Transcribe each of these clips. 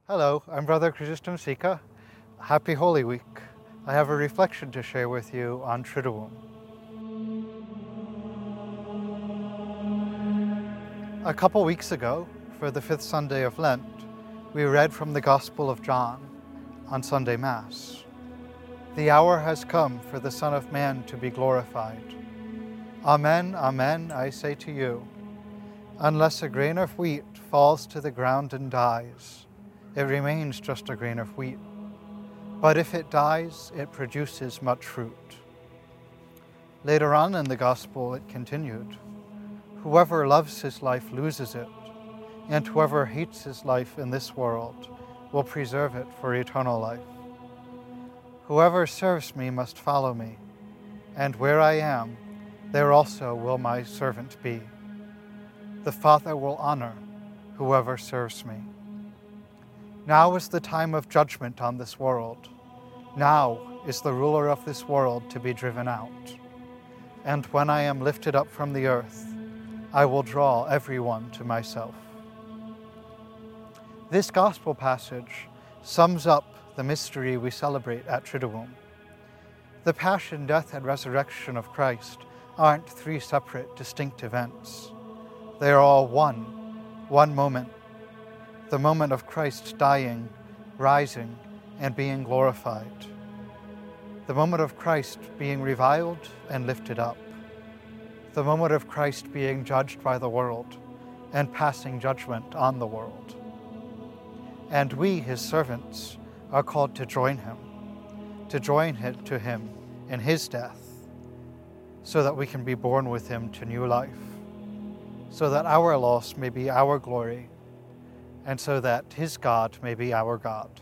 Hello, I'm Brother Chrysostom Sika. Happy Holy Week. I have a reflection to share with you on Triduum. A couple weeks ago, for the fifth Sunday of Lent, we read from the Gospel of John on Sunday Mass. The hour has come for the Son of Man to be glorified. Amen, amen, I say to you, unless a grain of wheat falls to the ground and dies, it remains just a grain of wheat. But if it dies, it produces much fruit. Later on in the Gospel, it continued, whoever loves his life loses it, and whoever hates his life in this world will preserve it for eternal life. Whoever serves me must follow me, and where I am, there also will my servant be. The Father will honor whoever serves me. Now is the time of judgment on this world. Now is the ruler of this world to be driven out. And when I am lifted up from the earth, I will draw everyone to myself. This gospel passage sums up the mystery we celebrate at Triduum. The passion, death, and resurrection of Christ aren't three separate, distinct events. They are all one moment. The moment of Christ dying, rising, and being glorified. The moment of Christ being reviled and lifted up. The moment of Christ being judged by the world and passing judgment on the world. And we, his servants, are called to join him to him in his death, so that we can be born with him to new life, so that our loss may be our glory, and so that his God may be our God.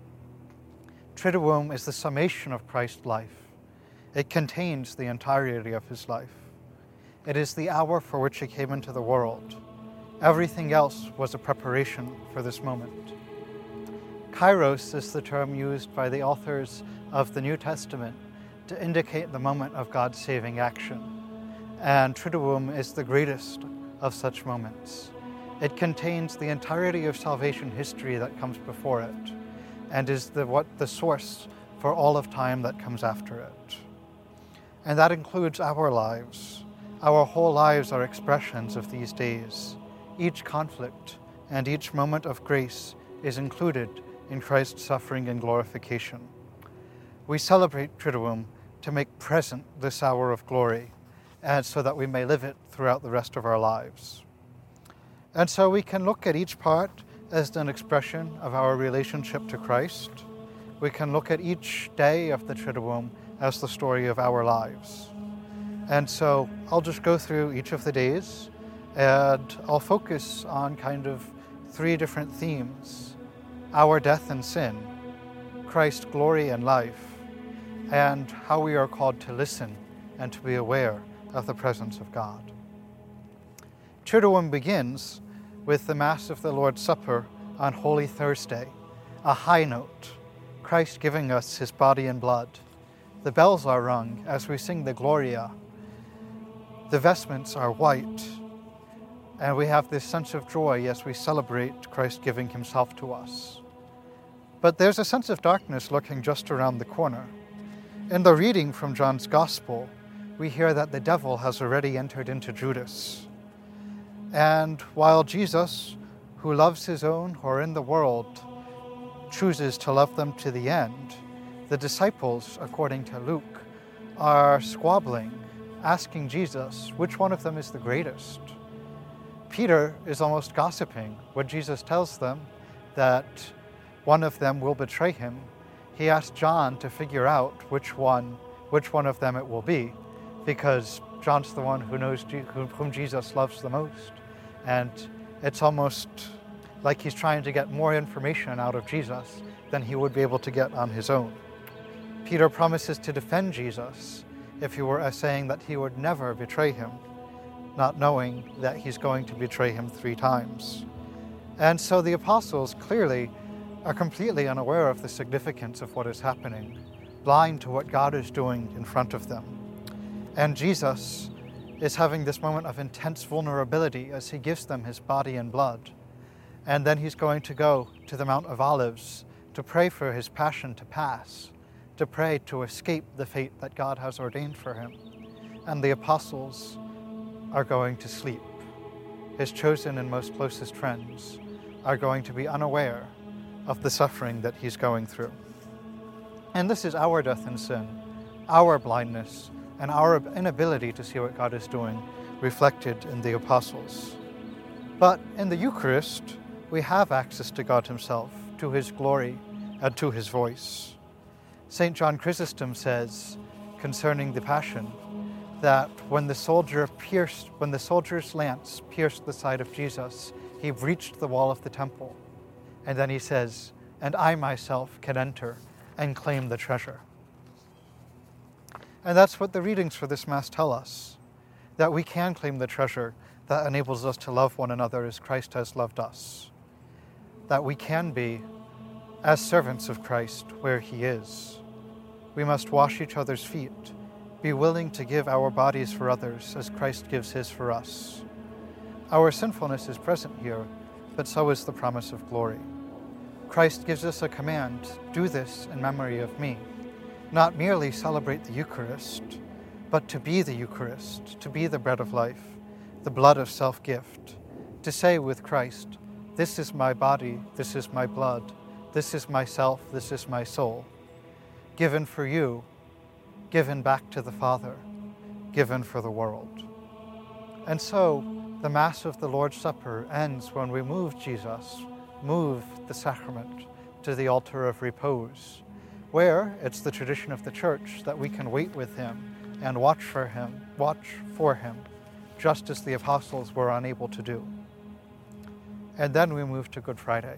Triduum is the summation of Christ's life. It contains the entirety of his life. It is the hour for which he came into the world. Everything else was a preparation for this moment. Kairos is the term used by the authors of the New Testament to indicate the moment of God's saving action. And Triduum is the greatest of such moments. It contains the entirety of salvation history that comes before it, and is the source for all of time that comes after it. And that includes our lives. Our whole lives are expressions of these days. Each conflict and each moment of grace is included in Christ's suffering and glorification. We celebrate Triduum to make present this hour of glory, and so that we may live it throughout the rest of our lives. And so we can look at each part as an expression of our relationship to Christ. We can look at each day of the Triduum as the story of our lives. And so I'll just go through each of the days, and I'll focus on kind of three different themes: our death and sin, Christ's glory and life, and how we are called to listen and to be aware of the presence of God. Triduum begins with the Mass of the Lord's Supper on Holy Thursday, a high note, Christ giving us his body and blood. The bells are rung as we sing the Gloria. The vestments are white, and we have this sense of joy as we celebrate Christ giving himself to us. But there's a sense of darkness lurking just around the corner. In the reading from John's Gospel, we hear that the devil has already entered into Judas. And while Jesus, who loves his own who are in the world, chooses to love them to the end, the disciples, according to Luke, are squabbling, asking Jesus which one of them is the greatest. Peter is almost gossiping when Jesus tells them that one of them will betray him. He asks John to figure out which one of them it will be, because John's the one who knows whom Jesus loves the most. And it's almost like he's trying to get more information out of Jesus than he would be able to get on his own. Peter promises to defend Jesus if he were saying that he would never betray him, not knowing that he's going to betray him 3 times. And so the apostles clearly are completely unaware of the significance of what is happening, blind to what God is doing in front of them. And Jesus is having this moment of intense vulnerability as he gives them his body and blood. And then he's going to go to the Mount of Olives to pray for his passion to pass, to pray to escape the fate that God has ordained for him. And the apostles are going to sleep. His chosen and most closest friends are going to be unaware of the suffering that he's going through. And this is our death in sin, our blindness, and our inability to see what God is doing reflected in the apostles. But in the Eucharist, we have access to God himself, to his glory, and to his voice. St. John Chrysostom says concerning the Passion that when the soldier's lance pierced the side of Jesus, he breached the wall of the temple. And then he says, "And I myself can enter and claim the treasure." And that's what the readings for this Mass tell us, that we can claim the treasure that enables us to love one another as Christ has loved us, that we can be as servants of Christ where he is. We must wash each other's feet, be willing to give our bodies for others as Christ gives his for us. Our sinfulness is present here, but so is the promise of glory. Christ gives us a command, do this in memory of me. Not merely celebrate the Eucharist, but to be the Eucharist, to be the bread of life, the blood of self-gift, to say with Christ, this is my body, this is my blood, this is myself, this is my soul, given for you, given back to the Father, given for the world. And so, the Mass of the Lord's Supper ends when we move Jesus, move the sacrament to the altar of repose, where it's the tradition of the Church that we can wait with him and watch for him, just as the apostles were unable to do. And then we move to Good Friday.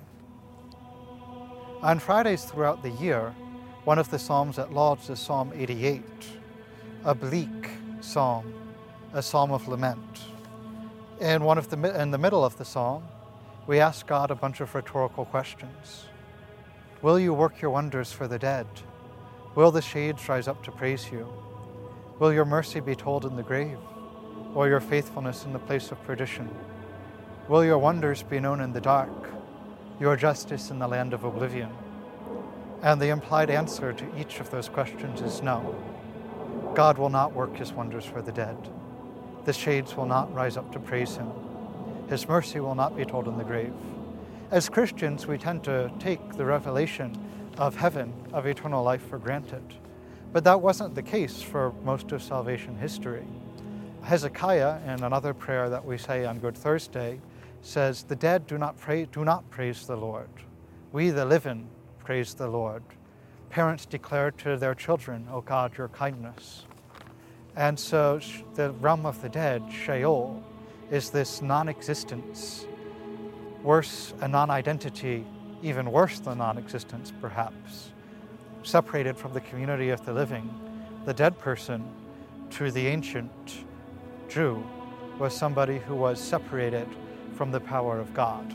On Fridays throughout the year, one of the Psalms at Lauds is Psalm 88, a bleak psalm, a psalm of lament. And in the middle of the psalm, we ask God a bunch of rhetorical questions. Will you work your wonders for the dead? Will the shades rise up to praise you? Will your mercy be told in the grave, or your faithfulness in the place of perdition? Will your wonders be known in the dark, your justice in the land of oblivion? And the implied answer to each of those questions is no. God will not work his wonders for the dead. The shades will not rise up to praise him. His mercy will not be told in the grave. As Christians, we tend to take the revelation of heaven, of eternal life, for granted. But that wasn't the case for most of salvation history. Hezekiah, in another prayer that we say on Good Thursday, says, the dead do not praise the Lord. We, the living, praise the Lord. Parents declare to their children, O God, your kindness. And so the realm of the dead, Sheol, is this non-existence, worse, a non-identity, even worse than non-existence, perhaps. Separated from the community of the living, the dead person, to the ancient Jew, was somebody who was separated from the power of God.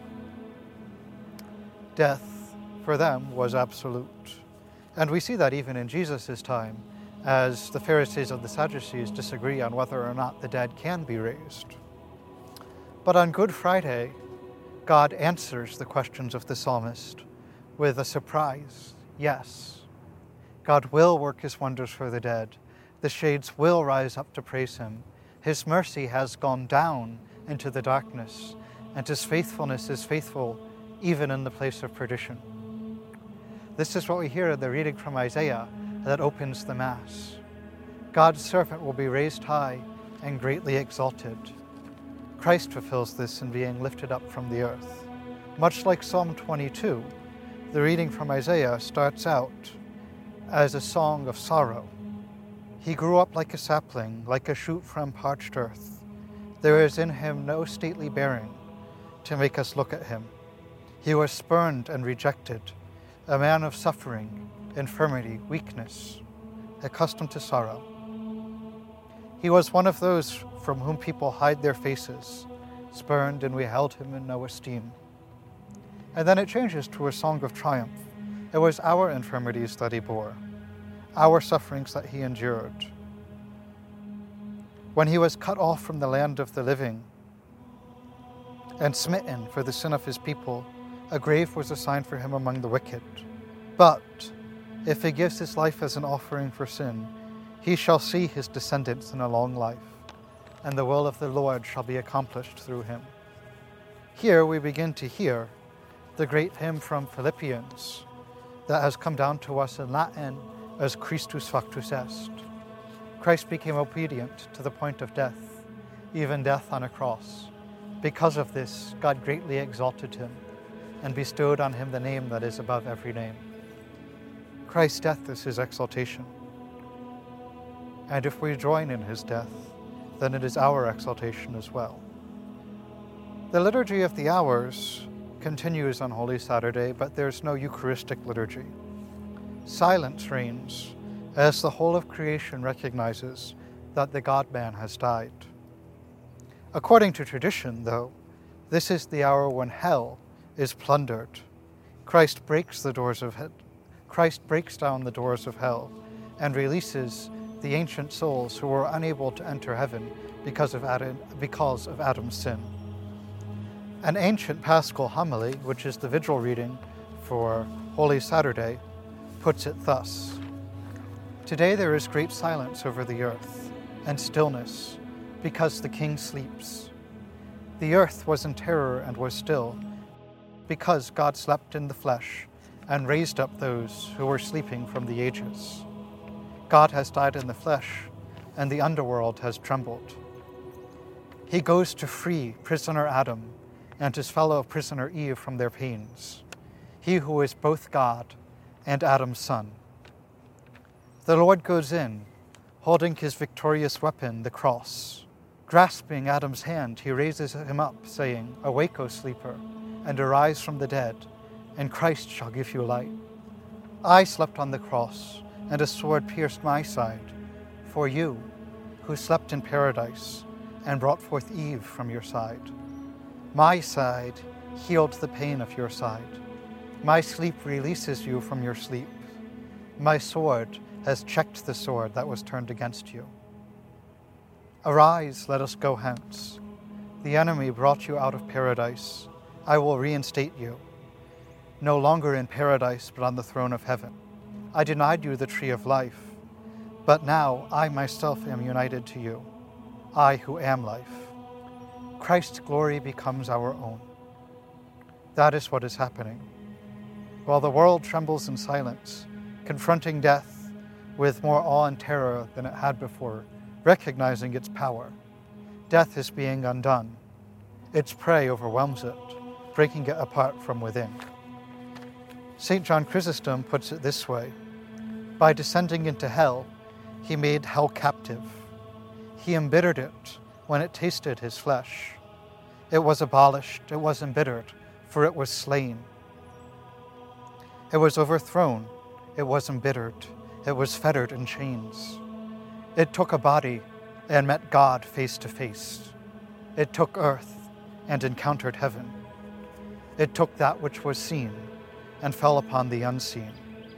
Death, for them, was absolute. And we see that even in Jesus' time, as the Pharisees and the Sadducees disagree on whether or not the dead can be raised. But on Good Friday, God answers the questions of the psalmist with a surprise. Yes, God will work his wonders for the dead. The shades will rise up to praise him. His mercy has gone down into the darkness, and his faithfulness is faithful even in the place of perdition. This is what we hear in the reading from Isaiah that opens the Mass. God's servant will be raised high and greatly exalted. Christ fulfills this in being lifted up from the earth. Much like Psalm 22, the reading from Isaiah starts out as a song of sorrow. He grew up like a sapling, like a shoot from parched earth. There is in him no stately bearing to make us look at him. He was spurned and rejected, a man of suffering, infirmity, weakness, accustomed to sorrow. He was one of those from whom people hide their faces, spurned, and we held him in no esteem. And then it changes to a song of triumph. It was our infirmities that he bore, our sufferings that he endured. When he was cut off from the land of the living and smitten for the sin of his people, a grave was assigned for him among the wicked. But if he gives his life as an offering for sin, he shall see his descendants in a long life, and the will of the Lord shall be accomplished through him. Here we begin to hear the great hymn from Philippians that has come down to us in Latin as Christus factus est. Christ became obedient to the point of death, even death on a cross. Because of this, God greatly exalted him and bestowed on him the name that is above every name. Christ's death is his exaltation. And if we join in his death, then it is our exaltation as well. The Liturgy of the Hours continues on Holy Saturday, but there's no Eucharistic liturgy. Silence reigns as the whole of creation recognizes that the God-man has died. According to tradition, though, this is the hour when hell is plundered. Christ breaks down the doors of hell and releases the ancient souls who were unable to enter heaven because of Adam's sin. An ancient Paschal homily, which is the vigil reading for Holy Saturday, puts it thus: Today there is great silence over the earth, and stillness, because the King sleeps. The earth was in terror and was still, because God slept in the flesh and raised up those who were sleeping from the ages. God has died in the flesh, and the underworld has trembled. He goes to free prisoner Adam and his fellow prisoner Eve from their pains, he who is both God and Adam's son. The Lord goes in, holding his victorious weapon, the cross. Grasping Adam's hand, he raises him up, saying, Awake, O sleeper, and arise from the dead, and Christ shall give you light. I slept on the cross, and a sword pierced my side, for you, who slept in paradise, and brought forth Eve from your side. My side healed the pain of your side. My sleep releases you from your sleep. My sword has checked the sword that was turned against you. Arise, let us go hence. The enemy brought you out of paradise. I will reinstate you, no longer in paradise, but on the throne of heaven. I denied you the tree of life, but now I myself am united to you, I who am life. Christ's glory becomes our own. That is what is happening. While the world trembles in silence, confronting death with more awe and terror than it had before, recognizing its power, death is being undone. Its prey overwhelms it, breaking it apart from within. St. John Chrysostom puts it this way: by descending into hell, he made hell captive. He embittered it when it tasted his flesh. It was abolished, it was embittered, for it was slain. It was overthrown, it was embittered, it was fettered in chains. It took a body and met God face to face. It took earth and encountered heaven. It took that which was seen and fell upon the unseen.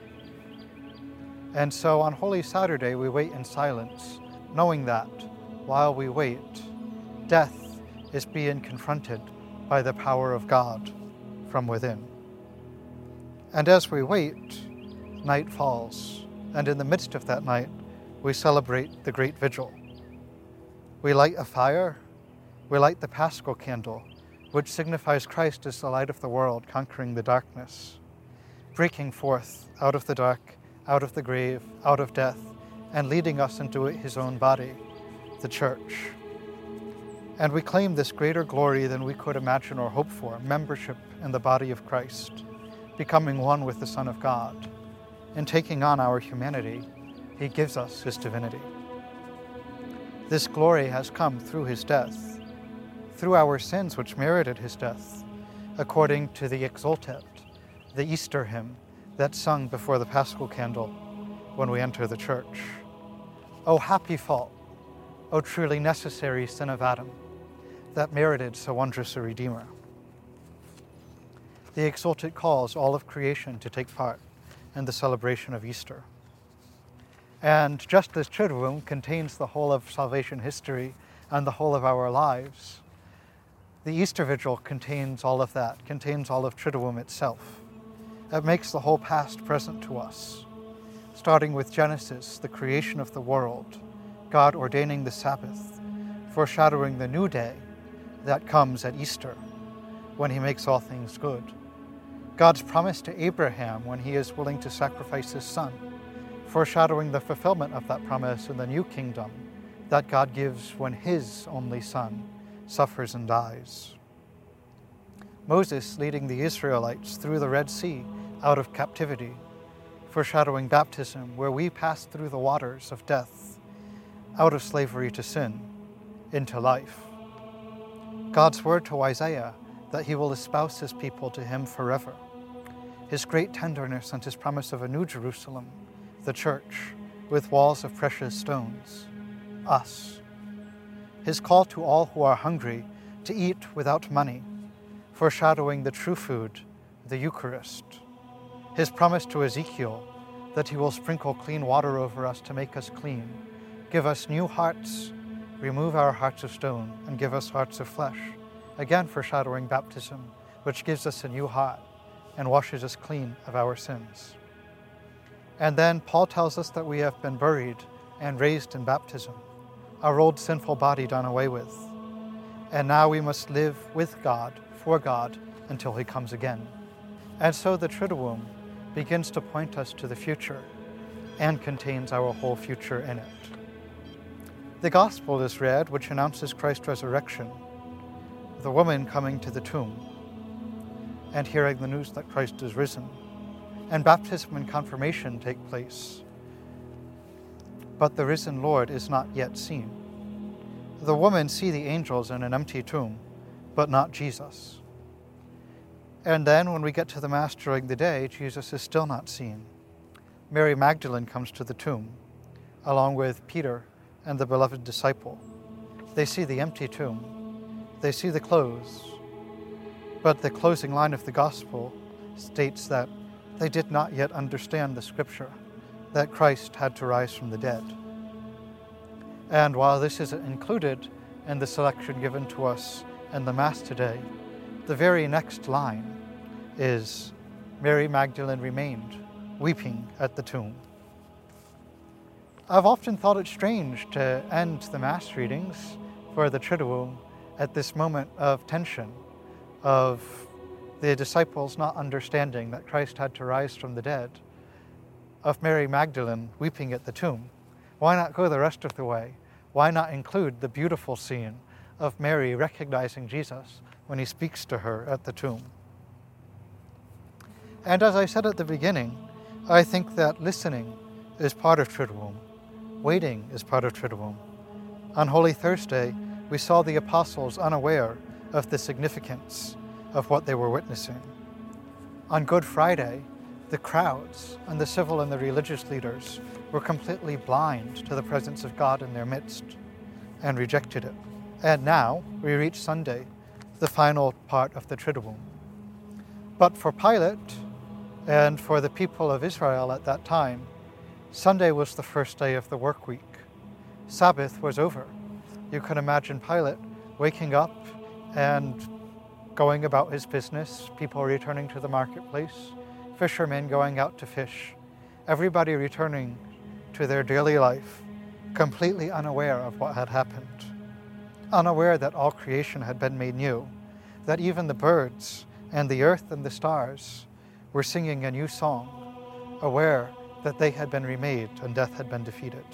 And so on Holy Saturday we wait in silence, knowing that while we wait, death is being confronted by the power of God from within. And as we wait, night falls, and in the midst of that night, we celebrate the great vigil. We light a fire, we light the Paschal candle, which signifies Christ as the light of the world, conquering the darkness, breaking forth out of the dark, out of the grave, out of death, and leading us into his own body, the Church. And we claim this greater glory than we could imagine or hope for, membership in the body of Christ, becoming one with the Son of God. In taking on our humanity, he gives us his divinity. This glory has come through his death, through our sins which merited his death, according to the Exultet, the Easter hymn that's sung before the Paschal candle when we enter the church. O happy fault, O truly necessary sin of Adam, that merited so wondrous a Redeemer. The Exultet calls all of creation to take part in the celebration of Easter. And just as Triduum contains the whole of salvation history and the whole of our lives, The Easter Vigil contains all of that, contains all of Triduum itself. It makes the whole past present to us, starting with Genesis, the creation of the world, God ordaining the Sabbath, foreshadowing the new day that comes at Easter, when he makes all things good. God's promise to Abraham when he is willing to sacrifice his son, foreshadowing the fulfillment of that promise in the new kingdom that God gives when his only son suffers and dies. Moses leading the Israelites through the Red Sea out of captivity, foreshadowing baptism where we pass through the waters of death, out of slavery to sin, into life. God's word to Isaiah that he will espouse his people to him forever. His great tenderness and his promise of a new Jerusalem, the church, with walls of precious stones, us. His call to all who are hungry to eat without money, foreshadowing the true food, the Eucharist. His promise to Ezekiel that he will sprinkle clean water over us to make us clean, give us new hearts, remove our hearts of stone, and give us hearts of flesh, again foreshadowing baptism, which gives us a new heart and washes us clean of our sins. And then Paul tells us that we have been buried and raised in baptism, our old sinful body done away with. And now we must live with God, for God, until he comes again. And so the Triduum begins to point us to the future and contains our whole future in it. The Gospel is read, which announces Christ's resurrection, the woman coming to the tomb and hearing the news that Christ is risen. And baptism and confirmation take place. But the risen Lord is not yet seen. The women see the angels in an empty tomb, but not Jesus. And then when we get to the Mass during the day, Jesus is still not seen. Mary Magdalene comes to the tomb, along with Peter and the beloved disciple. They see the empty tomb. They see the clothes. But the closing line of the Gospel states that they did not yet understand the Scripture, that Christ had to rise from the dead. And while this isn't included in the selection given to us in the Mass today, the very next line is, Mary Magdalene remained, weeping at the tomb. I've often thought it strange to end the Mass readings for the Triduum at this moment of tension, of the disciples not understanding that Christ had to rise from the dead, of Mary Magdalene weeping at the tomb. Why not go the rest of the way? Why not include the beautiful scene of Mary recognizing Jesus when he speaks to her at the tomb? And as I said at the beginning, I think that listening is part of Triduum. Waiting is part of Triduum. On Holy Thursday, we saw the apostles unaware of the significance of what they were witnessing. On Good Friday, the crowds and the civil and the religious leaders were completely blind to the presence of God in their midst and rejected it. And now we reach Sunday, the final part of the Triduum. But for Pilate and for the people of Israel at that time, Sunday was the first day of the work week. Sabbath was over. You can imagine Pilate waking up and going about his business, people returning to the marketplace, fishermen going out to fish, everybody returning to their daily life, completely unaware of what had happened, unaware that all creation had been made new, that even the birds and the earth and the stars were singing a new song, aware that they had been remade and death had been defeated.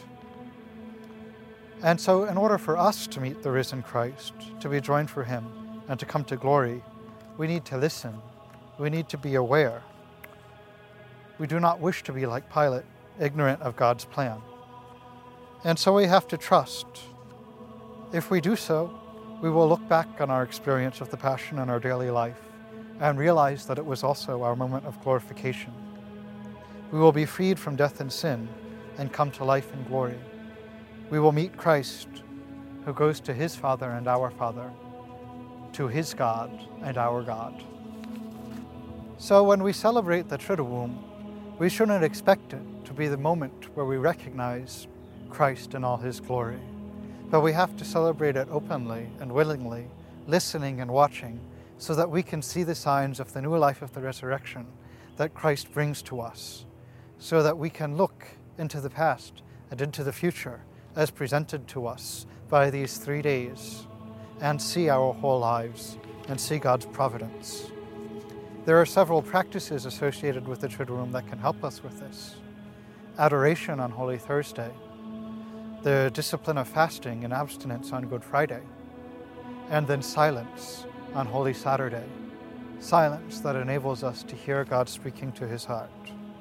And so in order for us to meet the risen Christ, to be joined for him, and to come to glory, we need to listen. We need to be aware. We do not wish to be like Pilate, ignorant of God's plan. And so we have to trust. If we do so, we will look back on our experience of the Passion in our daily life and realize that it was also our moment of glorification. We will be freed from death and sin and come to life and glory. We will meet Christ, who goes to his Father and our Father, to his God and our God. So when we celebrate the Triduum, we shouldn't expect it to be the moment where we recognize Christ in all his glory. But we have to celebrate it openly and willingly listening and watching, so that we can see the signs of the new life of the resurrection that Christ brings to us, so that we can look into the past and into the future as presented to us by these 3 days, and see our whole lives and see God's providence. There are several practices associated with the Triduum that can help us with this. Adoration on Holy Thursday, the discipline of fasting and abstinence on Good Friday, and then silence on Holy Saturday, silence that enables us to hear God speaking to his heart.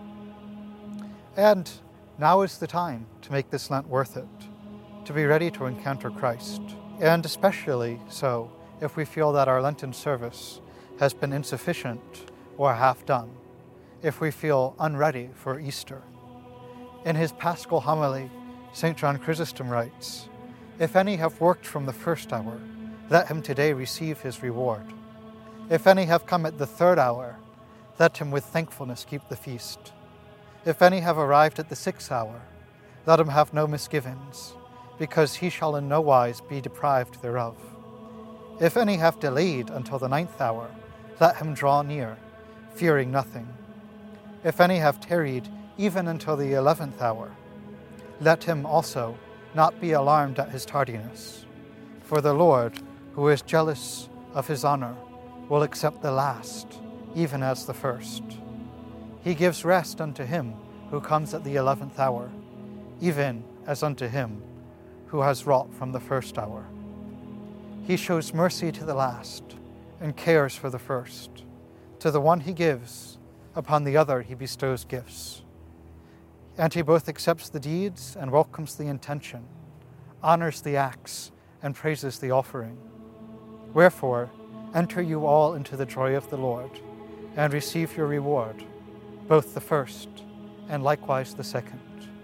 And now is the time to make this Lent worth it, to be ready to encounter Christ, and especially so if we feel that our Lenten service has been insufficient or half done, if we feel unready for Easter. In his Paschal homily, St. John Chrysostom writes, "If any have worked from the first hour, let him today receive his reward. If any have come at the 3rd hour, let him with thankfulness keep the feast. If any have arrived at the 6th hour, let him have no misgivings, because he shall in no wise be deprived thereof. If any have delayed until the 9th hour, let him draw near, fearing nothing. If any have tarried even until the 11th hour, let him also not be alarmed at his tardiness. For the Lord, who is jealous of his honor, will accept the last, even as the first. He gives rest unto him who comes at the 11th hour, even as unto him who has wrought from the 1st hour. He shows mercy to the last, and cares for the first. To the one he gives, upon the other he bestows gifts. And he both accepts the deeds and welcomes the intention, honors the acts and praises the offering. Wherefore, enter you all into the joy of the Lord, and receive your reward, both the first and likewise the second."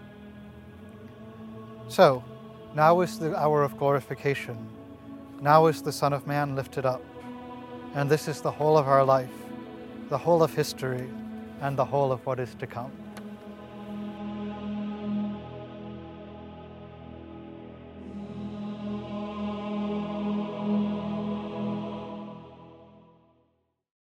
So, now is the hour of glorification. Now is the Son of Man lifted up. And this is the whole of our life, the whole of history, and the whole of what is to come.